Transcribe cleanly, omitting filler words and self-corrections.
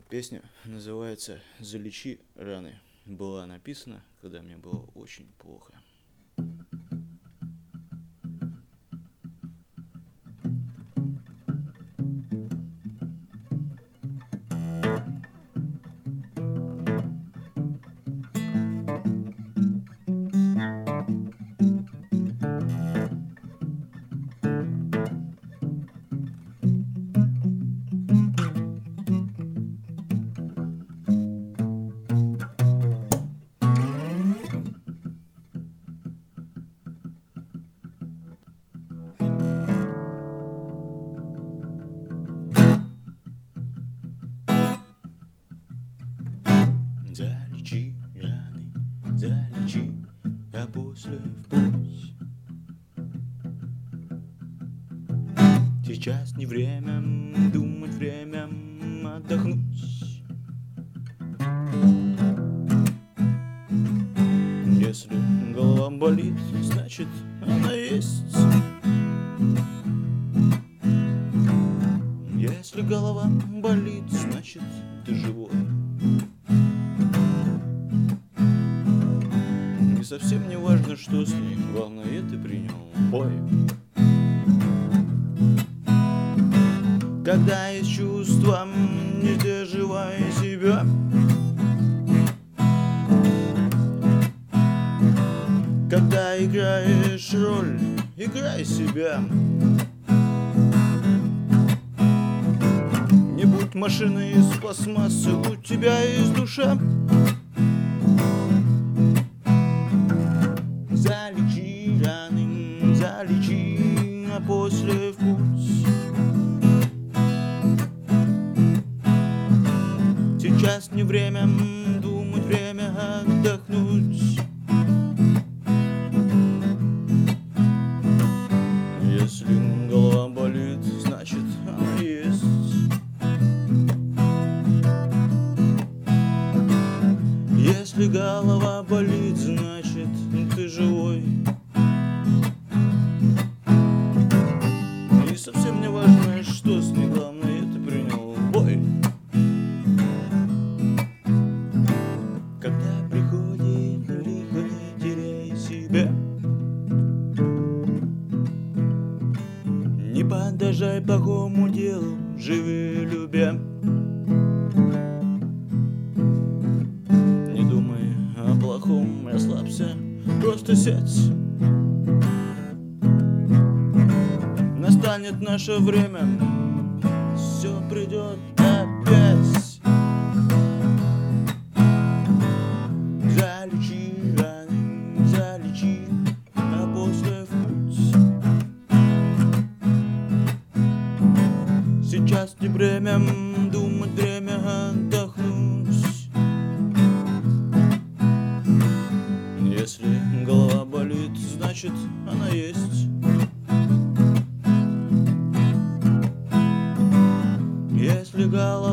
Песня называется «Залечи раны». Была написана, когда мне было очень плохо. Залечи раны, залечи, а после в путь. Сейчас не время думать, время отдохнуть. Если голова болит, значит она есть. Если голова болит, значит ты живой. И совсем не важно, что с ней, главное, ты принял бой. Когда есть чувства, не сдерживай себя. Когда играешь роль, играй себя. Не будь машиной из пластмассы, у тебя есть душа. Залечи раны, залечи, а после в путь. Сейчас не время думать, время отдохнуть. Если голова болит, значит она есть. Если голова болит, значит ты живой. И совсем не важно, что с ней, главное, ты принял бой. Когда приходит лихо, не теряй себя. Не подражай плохому делу, живи любя. Не думай о плохом, расслабься, просто сядь. Настанет наше время, все придет опять. Залечи раны, залечи, а после в путь. Сейчас не время думать, время отдохнуть. Если голова болит, значит она есть. Если голова